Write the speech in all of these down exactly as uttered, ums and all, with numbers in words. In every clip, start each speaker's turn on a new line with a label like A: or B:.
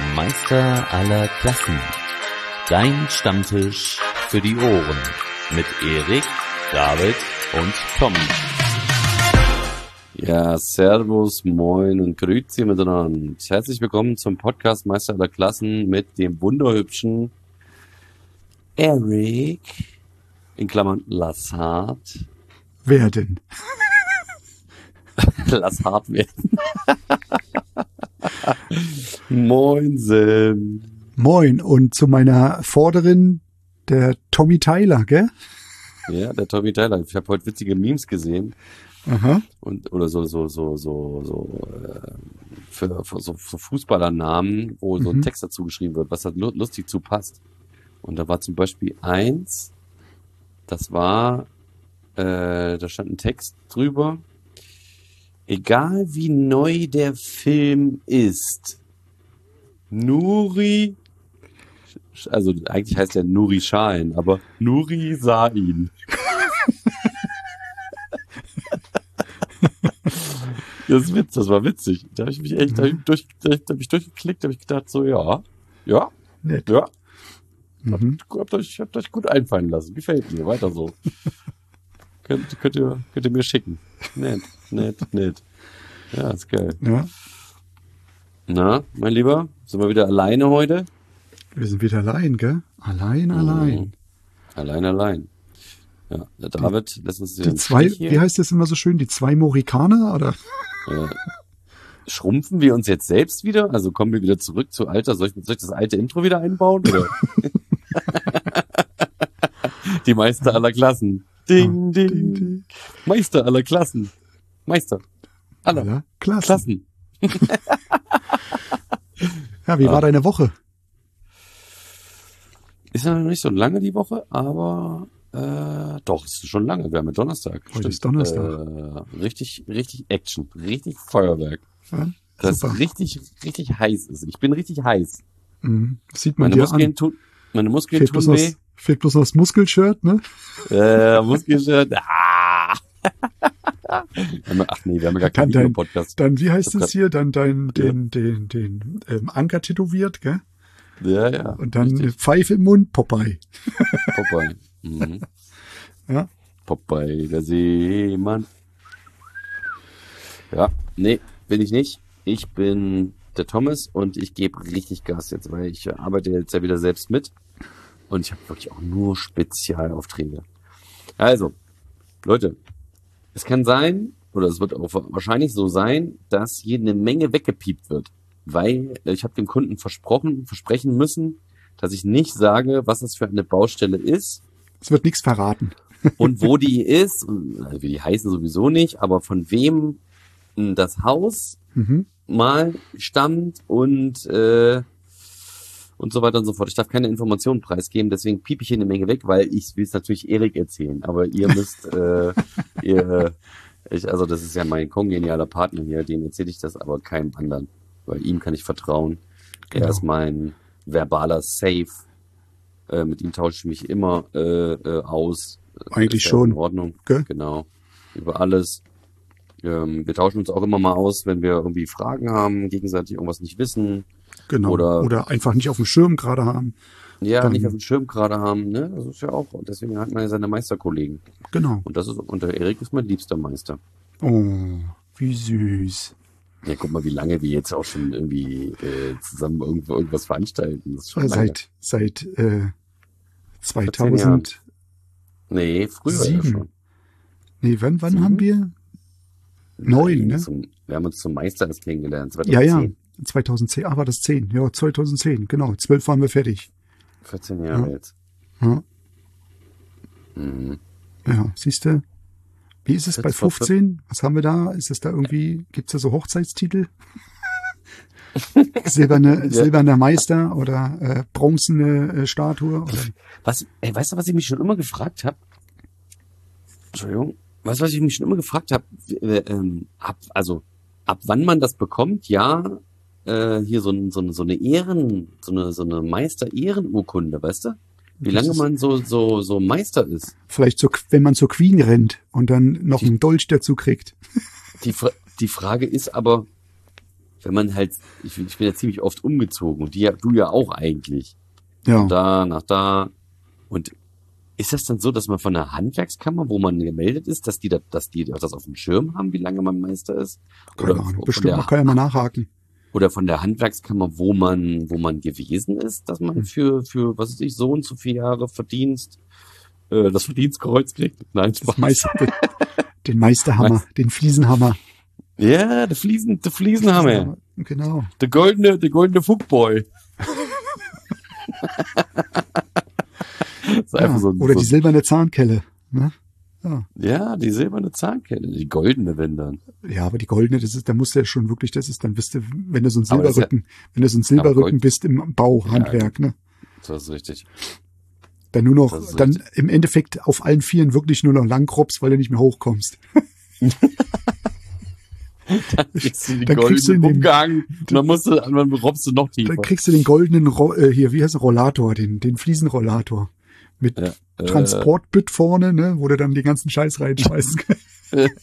A: Meister aller Klassen. Dein Stammtisch für die Ohren. Mit Erik, David und Tom.
B: Ja, servus, moin und grüezi miteinander. Herzlich willkommen zum Podcast Meister aller Klassen mit dem wunderhübschen Erik, in Klammern Lassard.
C: Wer denn?
B: Lassard werden. Moinsen.
C: Moin, und zu meiner Vorderin, der Tommy Tyler, gell?
B: Ja, der Tommy Tyler. Ich habe heute witzige Memes gesehen.
C: Aha.
B: Und oder so so so so so äh, für, für so, so Fußballernamen, wo so ein
C: Mhm.
B: Text dazu geschrieben wird, was da lu- lustig zu passt. Und da war zum Beispiel eins, das war, äh, da stand ein Text drüber. Egal wie neu der Film ist, Nuri, also eigentlich heißt der Nuri Schein, aber Nuri sah ihn. Das ist Witz, das war witzig. Da habe ich mich echt, da hab ich durch, da hab ich durchgeklickt, da habe ich gedacht, so, ja, ja,
C: Nett.
B: ja,
C: Mhm.
B: habt euch, habt euch gut einfallen lassen. Gefällt mir, weiter so. könnt, könnt ihr, könnt ihr mir schicken. Nett, nett, nett. Ja, ist geil.
C: Ja,
B: Na, mein Lieber, sind wir wieder alleine heute?
C: wir sind wieder allein, gell? Allein, allein.
B: Allein, allein. Ja, der David lässt uns
C: Die
B: den
C: zwei,
B: Stich hier.
C: wie heißt das immer so schön, die zwei Morikaner, oder?
B: Äh, schrumpfen wir uns jetzt selbst wieder? Also kommen wir wieder zurück zu Alter? Soll ich, soll ich das alte Intro wieder einbauen? Oder? Die Meister aller Klassen. Ding, ding,
C: Ding, ding.
B: Meister aller Klassen. Meister aller
C: Ja, klasse.
B: Klassen.
C: Ja, wie
B: Ah.
C: war deine Woche?
B: Ist ja noch nicht so lange die Woche, aber äh, doch, es ist schon lange. Wir haben ja Donnerstag.
C: Heute ist Donnerstag.
B: Äh, richtig, richtig Action. Richtig Feuerwerk.
C: Ja,
B: Das
C: super.
B: richtig, richtig heiß ist. Ich bin richtig heiß.
C: Mhm. Sieht man
B: Meine
C: dir
B: Muskeln
C: an.
B: tun, meine Muskeln
C: Fehlt
B: tun
C: bloß,
B: weh.
C: das, fehlt bloß noch das Muskelshirt, ne?
B: Äh, Muskelshirt. Ah. Ach nee, wir haben ja gar keinen
C: Dann dein-
B: Videopodcast.
C: Dann, wie heißt
B: Ich hab
C: es hier? Dann dein, den, den, den, ähm, Anker tätowiert, gell?
B: Ja, ja.
C: Und dann
B: richtig.
C: eine Pfeife im Mund, Popeye.
B: Popeye. Mhm.
C: Ja.
B: Popeye, der Seemann. Ja, nee, bin ich nicht. Ich bin der Thomas und ich gebe richtig Gas jetzt, weil ich äh, arbeite jetzt ja wieder selbst mit. Und ich habe wirklich auch nur Spezialaufträge. Also, Leute, es kann sein, oder es wird auch wahrscheinlich so sein, dass hier eine Menge weggepiept wird. Weil äh, ich habe dem Kunden versprochen, versprechen müssen, dass ich nicht sage, was das für eine Baustelle ist
C: Es wird nichts verraten.
B: und wo die ist. Und, also die heißen sowieso nicht, aber von wem mh, das Haus
C: Mhm.
B: mal stammt und äh, und so weiter und so fort. Ich darf keine Informationen preisgeben, deswegen piep ich hier eine Menge weg, weil ich will es natürlich Erik erzählen, aber ihr müsst, äh, ihr, ich, also das ist ja mein kongenialer Partner hier, dem erzähle ich das aber keinem anderen, weil ihm kann ich vertrauen.
C: Genau.
B: Er ist mein verbaler Safe. Äh, mit ihm tausche ich mich immer äh, äh, aus.
C: Eigentlich
B: Ist ja
C: schon.
B: In Ordnung.
C: Gell?
B: Genau. Über alles. Ähm, wir tauschen uns auch immer mal aus, wenn wir irgendwie Fragen haben, gegenseitig irgendwas nicht wissen.
C: Genau.
B: Oder-
C: Oder, einfach nicht auf dem Schirm gerade haben.
B: Ja,
C: Dann-
B: nicht auf dem Schirm gerade haben, ne? Das ist ja auch. Und deswegen hat man ja seine Meisterkollegen.
C: Genau.
B: Und das ist, und der Erik ist mein liebster Meister.
C: Oh, wie süß.
B: Ja, guck mal, wie lange wir jetzt auch schon irgendwie äh, zusammen irgendwo irgendwas veranstalten. Das ist schon
C: Ja,
B: lange.
C: seit seit äh,
B: zehn Jahren.
C: zweitausend.
B: Nee, früher ja
C: Sieben.
B: schon.
C: Nee, wann, wann
B: Sieben?
C: haben wir? Neun, ne?
B: Zum, wir haben uns zum Meister erst kennengelernt.
C: Ja, ja.
B: zweitausendzehn.
C: zweitausendzehn. Ah, war das zehn? Ja, zweitausendzehn. Genau. Zwölf waren wir fertig.
B: vierzehn Jahre
C: Ja.
B: jetzt.
C: Ja,
B: Mhm.
C: ja. Siehst du? Wie ist es bei
B: Jetzt vor
C: fünfzehn? Was haben wir da? Ist es da irgendwie, gibt's da so Hochzeitstitel? Silberne,
B: Ja.
C: silberner Meister oder äh, bronzene äh, Statue? Oder?
B: Was, ey, weißt du, was ich mich schon immer gefragt habe? Entschuldigung. Weißt du, was ich mich schon immer gefragt habe? Ähm, ab, also, ab wann man das bekommt? Ja, äh, hier so, ein, so, eine, so eine Ehren, so eine, so eine Meister-Ehrenurkunde, weißt du? Wie
C: Das
B: lange
C: ist-
B: man so, so, so Meister ist.
C: Vielleicht so, wenn man zur Queen rennt und dann noch
B: Die-
C: einen Dolch dazu kriegt.
B: Die, Fra die Frage ist aber, wenn man halt, ich, ich bin ja ziemlich oft umgezogen und die, du ja auch eigentlich.
C: Ja.
B: Von da nach da. Und ist das dann so, dass man von der Handwerkskammer, wo man gemeldet ist, dass die, da, dass die das auf dem Schirm haben, wie lange man Meister ist?
C: Keine
B: Oder
C: Ahnung,
B: von
C: bestimmt,
B: der,
C: man kann ja mal nachhaken.
B: oder von der Handwerkskammer, wo man, wo man gewesen ist, dass man für, für, was weiß ich, so und so viele Jahre Verdienst, äh, das Verdienstkreuz kriegt? Nein,
C: Das
B: Spaß.
C: Meister, den, den Meisterhammer, den Fliesenhammer.
B: Ja, der Fliesen, der Fliesenhammer.
C: Genau.
B: Der goldene, der goldene Fuckboy. ist
C: Ja.
B: einfach so, ein-
C: Oder
B: so,
C: die silberne Zahnkelle. Ne? Ja.
B: ja, die silberne Zahnkette, die goldene, wenn dann.
C: Ja, aber die goldene, das ist, da musst du ja schon wirklich, das ist, dann bist du, wenn du so ein
B: Aber das ist ja-
C: Silberrücken, wenn du so ein
B: Aber
C: Silberrücken
B: Gold-
C: bist im Bauhandwerk, ne?
B: Das ist richtig.
C: Dann nur
B: Das
C: noch,
B: ist
C: dann
B: richtig.
C: im Endeffekt auf allen Vieren wirklich nur noch langkropst, weil du nicht mehr hochkommst.
B: Kriegst du die
C: Dann kriegst du
B: goldenen
C: in dem-
B: umgehangen und dann musst du, dann robbst du noch tiefer.
C: Dann kriegst du den goldenen, Ro äh, hier, wie heißt der, Rollator, den, den Fliesenrollator. Mit
B: Ja, äh,
C: Transportbütt vorne, ne, wo du dann den ganzen Scheiß reinschmeißen kannst.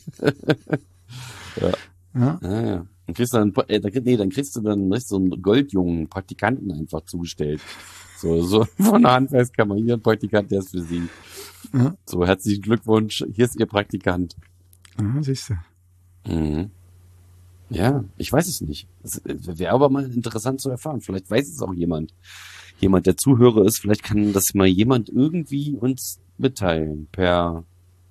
B: Ja.
C: Ja.
B: Ja, ja. Dann kriegst du dann, äh, dann, nee, dann kriegst du dann kriegst du so einen Goldjungen Praktikanten einfach zugestellt. So, so von der Handwerkskammer. Hier ein Praktikant, der ist für Sie.
C: Ja.
B: So, herzlichen Glückwunsch. Hier ist Ihr Praktikant.
C: Ja, siehst du.
B: Mhm. Ja, ich weiß es nicht. Es wäre aber mal interessant zu erfahren. Vielleicht weiß es auch jemand. Jemand, der Zuhörer ist, vielleicht kann das mal jemand irgendwie uns mitteilen. Per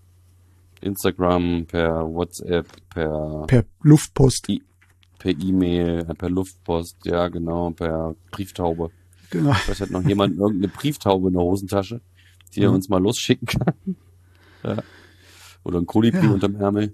B: Instagram, per WhatsApp, per
C: Per Luftpost.
B: per E-Mail, äh, per Luftpost, ja genau, per Brieftaube.
C: Genau.
B: Vielleicht hat noch jemand irgendeine Brieftaube in der Hosentasche, die er
C: Ja.
B: uns mal losschicken kann. Ja. Oder ein Kolibri
C: Ja.
B: unterm Ärmel.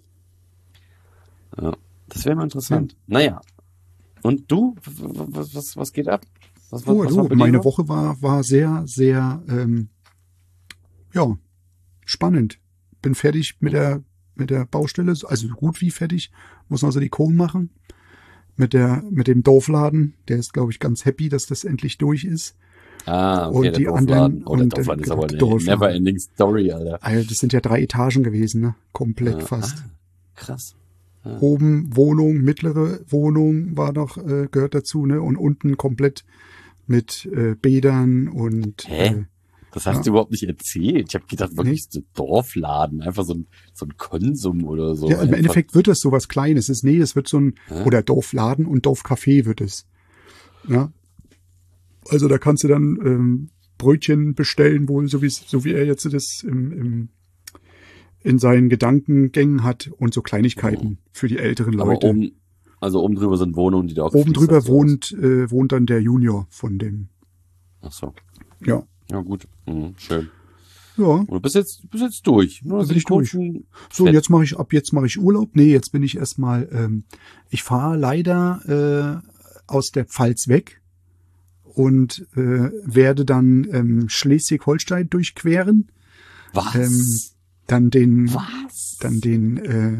B: Ja. Das wäre mal interessant. Naja. Und du? Was, was, was geht ab? Was, was,
C: Oh,
B: was
C: du,
B: war bei dir
C: meine
B: noch?
C: Woche war, war sehr, sehr, ähm, ja, spannend. Bin fertig mit der, mit der Baustelle, also so gut wie fertig. Muss also die Kohlen machen. Mit der, mit dem Dorfladen. Der ist, glaube ich, ganz happy, dass das endlich durch ist.
B: Ah, okay,
C: und
B: der
C: die
B: Dorfladen.
C: anderen-
B: Oh, der
C: und
B: Dorfladen
C: der-
B: ist aber
C: der
B: eine
C: Dorfladen.
B: never-ending Story, Alter.
C: Also, das sind ja drei Etagen gewesen, ne? Komplett
B: Ja.
C: fast.
B: Ah, krass.
C: Oben Wohnung, mittlere Wohnung war noch, äh, gehört dazu, ne? Und unten komplett mit äh, Bädern und
B: Hä?
C: äh,
B: Das hast
C: Ja.
B: du überhaupt nicht erzählt. Ich habe gedacht, wirklich so Dorfladen, einfach so ein, so ein Konsum oder so.
C: ja, im
B: einfach.
C: Endeffekt wird das sowas Kleines. Es ist, nee, es wird so ein,
B: Ja.
C: oder Dorfladen und Dorfcafé wird es. Ja. Also da kannst du dann ähm, Brötchen bestellen, wohl, so wie so wie er jetzt das im, im in seinen Gedankengängen hat und so Kleinigkeiten für die älteren
B: Aber
C: Leute.
B: oben, also oben drüber sind Wohnungen, die da auch
C: Oben
B: gefließt
C: drüber
B: hast, oder
C: wohnt äh, wohnt dann der Junior von dem.
B: was? Ach so.
C: Ja.
B: Ja, gut. Mhm, schön.
C: Ja.
B: Und du bist jetzt, du bist jetzt durch. Nur
C: Da bin
B: die
C: ich durch.
B: kurzen-
C: So,
B: Fett.
C: jetzt mache ich ab jetzt mache ich Urlaub. Nee, jetzt bin ich erstmal ähm, ich fahre leider äh, aus der Pfalz weg und äh, werde dann ähm, Schleswig-Holstein durchqueren,
B: Was?
C: ähm, dann den
B: Was?
C: dann den äh,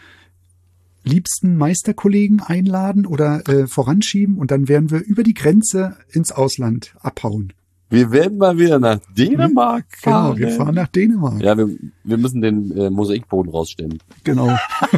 C: liebsten Meisterkollegen einladen oder äh, voranschieben und dann werden wir über die Grenze ins Ausland abhauen.
B: Wir werden mal wieder nach Dänemark
C: Genau,
B: fahren.
C: wir fahren nach Dänemark.
B: Ja, wir, wir müssen den äh, Mosaikboden rausstellen.
C: Genau.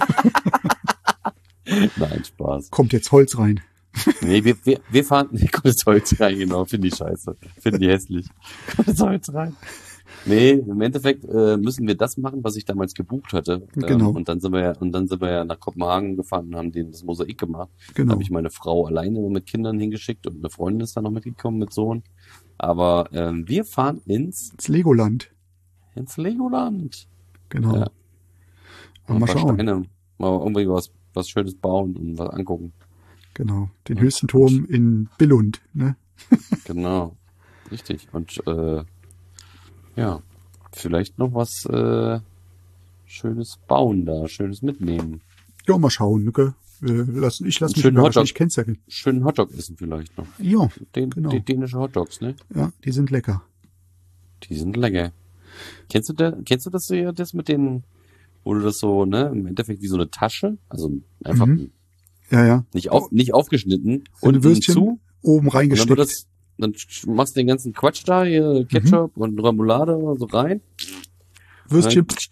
B: Nein, Spaß.
C: Kommt jetzt Holz rein.
B: Nee, wir, wir, wir fahren, nee, kommt das Holz rein, genau, finde ich scheiße. Finde die hässlich. Kommt das Holz rein. Nee, im Endeffekt äh, müssen wir das machen, was ich damals gebucht hatte.
C: Genau.
B: Ähm, und dann sind wir ja, und dann sind wir ja nach Kopenhagen gefahren und haben denen das Mosaik gemacht. Da
C: Genau.
B: habe ich meine Frau alleine mit Kindern hingeschickt und eine Freundin ist da noch mitgekommen mit Sohn. Aber ähm, wir fahren ins,
C: Ins Legoland.
B: ins Legoland.
C: Genau.
B: Ja.
C: Und mal
B: ein paar
C: schauen.
B: Steine, mal irgendwie was, was Schönes bauen und was angucken.
C: Genau. Den
B: Ja.
C: höchsten Turm in Billund, ne?
B: Genau. Richtig. Und äh, ja, vielleicht noch was äh, Schönes bauen da, Schönes mitnehmen.
C: Ja, mal schauen, ne? Äh, lass, ich lass
B: Einen
C: mich
B: schönen
C: überraschen,
B: Hotdog.
C: ich kenn's ja.
B: Schönen Hotdog essen vielleicht noch.
C: Ja,
B: Den,
C: Genau.
B: die dänische Hotdogs, ne?
C: ja, die sind lecker.
B: Die sind lecker. Kennst du da, kennst du das so ja, das mit den, wo du das so, ne, im Endeffekt wie so eine Tasche, also einfach
C: Mhm. Ja, ja.
B: nicht auf, nicht aufgeschnitten
C: So eine
B: und
C: Würstchen
B: zu.
C: oben
B: Und dann
C: reingesteckt.
B: wird das, dann machst du den ganzen Quatsch da, hier Ketchup und Remoulade und so rein.
C: Würstchen,
B: Und dann stopp,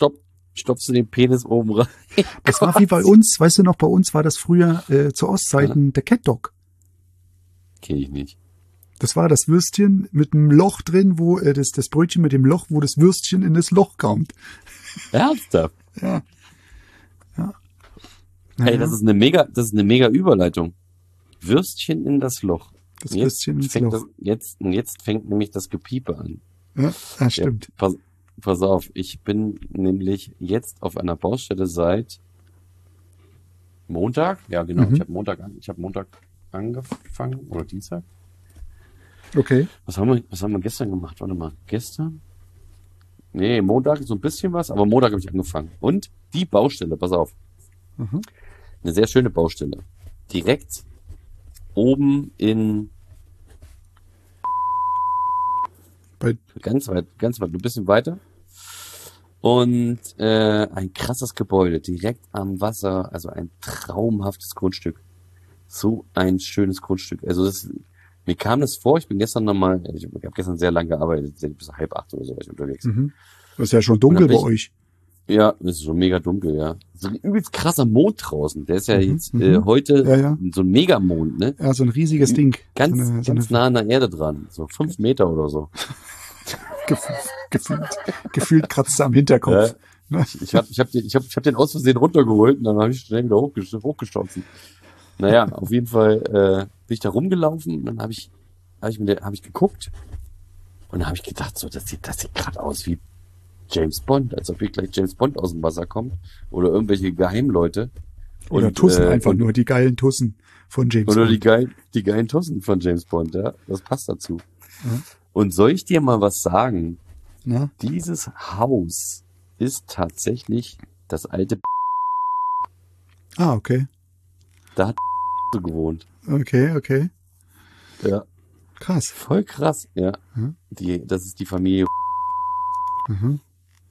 B: stopfst du den Penis oben rein.
C: Das war wie bei uns, weißt du noch, bei uns war das früher äh, zu Ostzeiten ja. der Catdog.
B: Kenn ich nicht.
C: Das war das Würstchen mit einem Loch drin, wo äh, das, das Brötchen mit dem Loch, wo das Würstchen in das Loch kommt.
B: Ernsthaft?
C: Ja. ja.
B: Hey, das ist eine mega, das ist eine mega Überleitung. Würstchen in das Loch.
C: Das
B: jetzt
C: Würstchen ins
B: fängt
C: Loch.
B: Das, jetzt, jetzt fängt nämlich das Gepiepe an.
C: Ja, das stimmt.
B: Ja, pass, pass auf, ich bin nämlich jetzt auf einer Baustelle seit Montag. Ja, genau.
C: Mhm.
B: Ich habe Montag, ich habe Montag angefangen oder Dienstag.
C: Okay.
B: Was haben wir, was haben wir gestern gemacht? Warte mal, gestern? Nee, Montag so ein bisschen was, aber Montag habe ich angefangen. Und die Baustelle, pass auf.
C: Mhm.
B: Eine sehr schöne Baustelle. Direkt oben in
C: Bei
B: ganz weit, ganz weit, ein bisschen weiter. Und äh, ein krasses Gebäude, direkt am Wasser, also ein traumhaftes Grundstück. So ein schönes Grundstück. Also das, mir kam das vor, ich bin gestern nochmal, ich habe gestern sehr lange gearbeitet, bis halb acht oder so war ich unterwegs.
C: mhm. Das ist ja schon dunkel bei
B: ich,
C: euch.
B: Ja, es ist schon mega dunkel, ja. So ein übelst krasser Mond draußen. Der ist ja
C: Mhm,
B: jetzt
C: mhm.
B: äh, heute
C: Ja, ja.
B: so ein Megamond, ne?
C: Ja, so ein riesiges Ding.
B: Ganz,
C: so eine, so
B: ganz
C: eine,
B: nah an der Erde dran. So fünf Meter oder so.
C: Gefühlt, gefühlt, gefühlt kratzt er am Hinterkopf.
B: Ja. Ich, ich habe ich hab den, ich hab, ich hab den aus Versehen runtergeholt und dann habe ich schnell wieder hochgesch- hochgestoßen. Naja, auf jeden Fall äh, bin ich da rumgelaufen und dann habe ich, hab ich, mir- hab ich geguckt und dann habe ich gedacht, so, das sieht, das sieht gerade aus wie James Bond, als ob hier gleich James Bond aus dem Wasser kommt oder irgendwelche Geheimleute.
C: Oder
B: Und,
C: Tussen,
B: äh,
C: einfach
B: und,
C: nur die geilen Tussen von James
B: Oder
C: Bond.
B: die geilen, die geilen Tussen von James Bond, ja. Das passt dazu.
C: Ja.
B: Und soll ich dir mal was sagen?
C: Na?
B: Dieses Haus ist tatsächlich das alte
C: Ah, okay.
B: Da hat so gewohnt.
C: Okay, okay.
B: Ja.
C: Krass.
B: Voll krass, ja.
C: Mhm.
B: Die, das ist die Familie.
C: Mhm.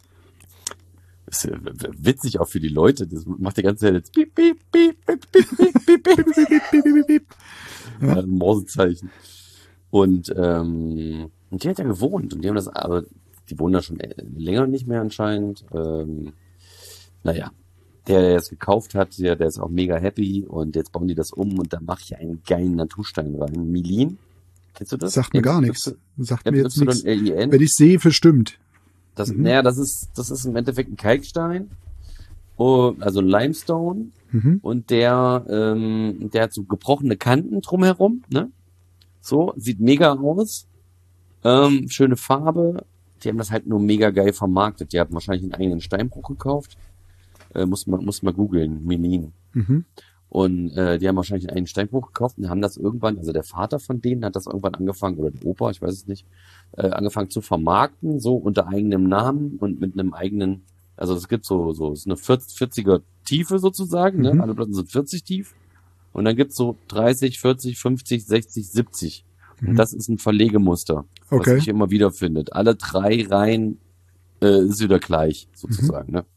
B: Das ist w- w- witzig auch für die Leute. Das macht die ganze Zeit jetzt piep, piep, piep, piep, piep, piep, piep, piep.
C: Ja.
B: Ja, ein Morsezeichen. Und, ähm, und die hat ja gewohnt. Und die haben das, aber die wohnen da schon äh, länger nicht mehr anscheinend. Ähm, naja. Der, der es gekauft hat, der, der ist auch mega happy. Und jetzt bauen die das um und da mache ich einen geilen Naturstein rein. Milin. Kennst du das?
C: Sagt mir gar nichts. Sagt mir jetzt nichts.
B: L I N.
C: Wenn ich sehe, verstimmt.
B: Das,
C: Mhm.
B: naja, das ist, das ist im Endeffekt ein Kalkstein, oh, also Limestone,
C: Mhm.
B: und der, ähm, der hat so gebrochene Kanten drumherum, ne? So, sieht mega aus, ähm, schöne Farbe. Die haben das halt nur mega geil vermarktet. Die haben wahrscheinlich einen eigenen Steinbruch gekauft. Äh, muss man, muss man googeln, Milin.
C: Mhm.
B: Und äh, die haben wahrscheinlich einen Steinbruch gekauft und haben das irgendwann, also der Vater von denen hat das irgendwann angefangen, oder der Opa, ich weiß es nicht, äh, angefangen zu vermarkten, so unter eigenem Namen und mit einem eigenen, also es gibt so, so, es ist eine vierziger Tiefe sozusagen,
C: Mhm.
B: ne? Alle Platten sind vierzig tief. Und dann gibt's so dreißig, vierzig, fünfzig, sechzig, siebzig.
C: Mhm.
B: Und das ist ein Verlegemuster,
C: Okay.
B: was sich immer wieder findet. Alle drei Reihen äh, ist wieder gleich, sozusagen, ne?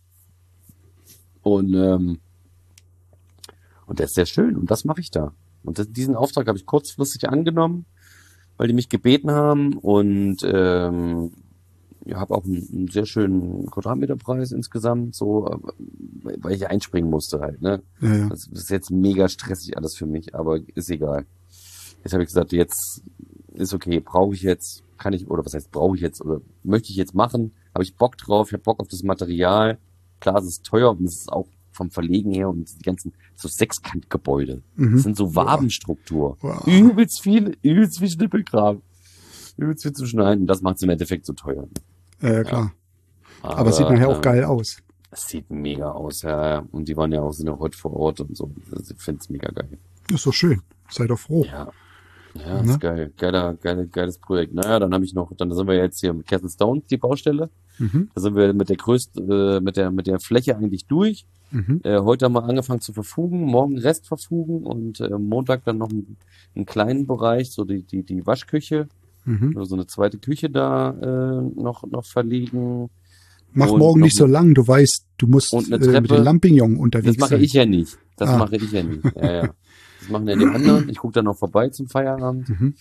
B: Und, ähm, und der ist sehr schön und das mache ich da. Und das, diesen Auftrag habe ich kurzfristig angenommen, weil die mich gebeten haben und ähm, ja, habe auch einen, einen sehr schönen Quadratmeterpreis insgesamt, so, äh, weil ich einspringen musste halt, ne?
C: Ja, ja.
B: Das ist jetzt mega stressig alles für mich, aber ist egal. Jetzt habe ich gesagt, jetzt ist okay, brauche ich jetzt, kann ich, oder was heißt brauche ich jetzt, oder möchte ich jetzt machen, habe ich Bock drauf, ich habe Bock auf das Material. Klar, es ist teuer und es ist auch vom Verlegen her und die ganzen so Sechskantgebäude.
C: Mhm.
B: Das sind so Wabenstruktur.
C: Wow.
B: Übelst viel, übelst viel Schnippelkram. Übelst viel zu schneiden. Das macht es im Endeffekt so teuer.
C: Äh, klar. Aber, es sieht nachher auch
B: äh,
C: geil aus.
B: Es sieht mega aus, ja. ja. Und die waren ja auch, sind ja heute vor Ort und so. Also ich finde es mega geil.
C: Ist doch schön. Sei doch froh.
B: Ja. Ja,
C: Ne?
B: ist geil. Geiler, geil, geiles Projekt. Naja, dann habe ich noch, dann sind wir jetzt hier mit Castle Stone, die Baustelle.
C: Mhm.
B: Da sind wir mit der größten, äh, mit der, mit der Fläche eigentlich durch.
C: Mhm.
B: Äh, heute haben wir angefangen zu verfugen, morgen Rest verfugen und äh, Montag dann noch einen, einen kleinen Bereich, so die, die, die Waschküche,
C: Mhm.
B: oder so eine zweite Küche da äh, noch, noch verlegen.
C: Mach
B: Und
C: morgen
B: noch
C: nicht so
B: eine-
C: lang. Du weißt, du musst
B: und eine
C: äh, mit
B: Treppe.
C: den Lampignon
B: Das
C: unterwegs
B: mache
C: sein.
B: ich ja nicht. Das
C: Ah.
B: mache ich ja nicht. Ja, ja. Das machen ja die anderen. Ich gucke dann noch vorbei zum Feierabend.
C: Mhm.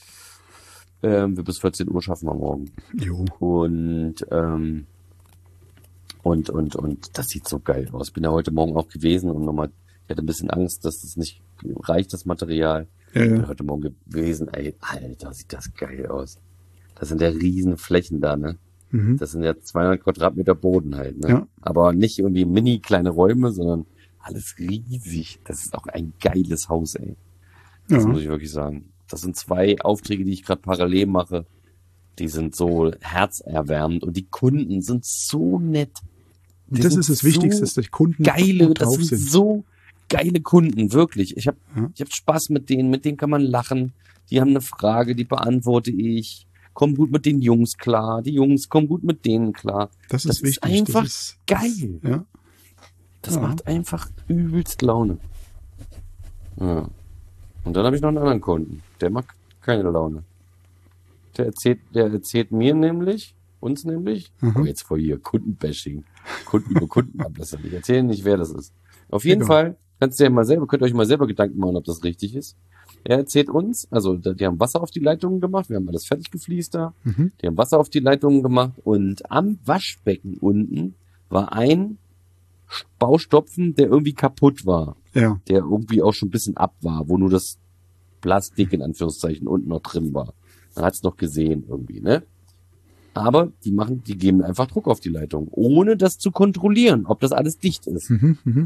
B: Ähm, wir bis vierzehn Uhr schaffen wir morgen.
C: Jo.
B: Und ähm, Und, und, und das sieht so geil aus. Bin ja heute Morgen auch gewesen und nochmal, ich hatte ein bisschen Angst, dass es nicht reicht, das Material.
C: Ja,
B: Ich bin
C: ja.
B: heute Morgen gewesen, ey, Alter, sieht das geil aus. Das sind ja riesen Flächen da, ne?
C: Mhm.
B: Das sind ja zweihundert Quadratmeter Boden halt, ne?
C: Ja.
B: Aber nicht irgendwie mini kleine Räume, sondern alles riesig. Das ist auch ein geiles Haus, ey. Das
C: Ja.
B: muss ich wirklich sagen. Das sind zwei Aufträge, die ich gerade parallel mache. Die sind so herzerwärmend und die Kunden sind so nett. Die
C: Das
B: sind
C: ist das
B: so
C: Wichtigste, dass die Kunden
B: geile,
C: gut
B: das
C: drauf
B: sind
C: sind.
B: so geile Kunden, wirklich. Ich habe
C: Ja.
B: ich hab Spaß mit denen, mit denen kann man lachen. Die haben eine Frage, die beantworte ich. Komm gut mit den Jungs klar. Die Jungs kommen gut mit denen klar.
C: Das
B: Das
C: ist
B: ist
C: wichtig.
B: einfach
C: das ist,
B: geil.
C: Ja.
B: Das
C: Ja.
B: macht einfach übelst Laune. Ja. Und dann habe ich noch einen anderen Kunden. Der mag keine Laune. Der erzählt, der erzählt mir nämlich, uns nämlich,
C: Mhm.
B: oh, jetzt vor hier, Kundenbashing. Kunden über Kunden ablässern. Ich erzähle nicht, wer das ist. Auf jeden
C: Egal.
B: Fall kannst du ja mal selber, könnt ihr euch mal selber Gedanken machen, ob das richtig ist. Er erzählt uns, also da- die haben Wasser auf die Leitungen gemacht, wir haben alles fertig gefliest da.
C: Mhm.
B: Die haben Wasser auf die Leitungen gemacht und am Waschbecken unten war ein Baustopfen, der irgendwie kaputt war,
C: Ja.
B: der irgendwie auch schon ein bisschen ab war, wo nur das Plastik in Anführungszeichen unten noch drin war. Man hat es noch gesehen irgendwie, ne? Aber die machen, die geben einfach Druck auf die Leitung, ohne das zu kontrollieren, ob das alles dicht ist.
C: Mhm. Mhm.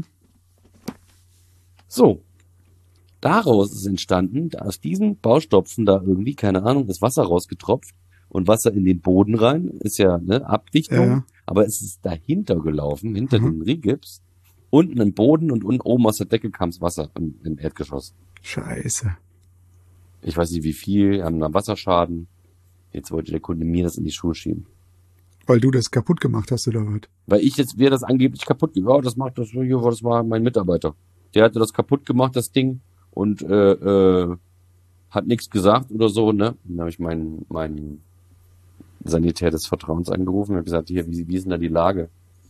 B: So. Daraus ist entstanden, da aus diesem Baustopfen da irgendwie, keine Ahnung, ist Wasser rausgetropft und Wasser in den Boden rein, ist ja, ne, Abdichtung,
C: Ja, ja.
B: aber es ist dahinter gelaufen, hinter
C: Mhm.
B: dem Rigips, unten im Boden und unten oben aus der Decke kam's Wasser im, im Erdgeschoss.
C: Scheiße.
B: Ich weiß nicht wie viel, haben einen Wasserschaden. Jetzt wollte der Kunde mir das in die Schuhe schieben.
C: Weil du das kaputt gemacht hast oder was?
B: Weil ich jetzt, wer das angeblich kaputt gemacht, ja, das macht das, hier, das war mein Mitarbeiter. Der hatte das kaputt gemacht, das Ding, und äh, äh, hat nichts gesagt oder so, ne? Dann habe ich meinen meinen Sanitär des Vertrauens angerufen und habe gesagt, hier, wie, wie ist denn da die Lage?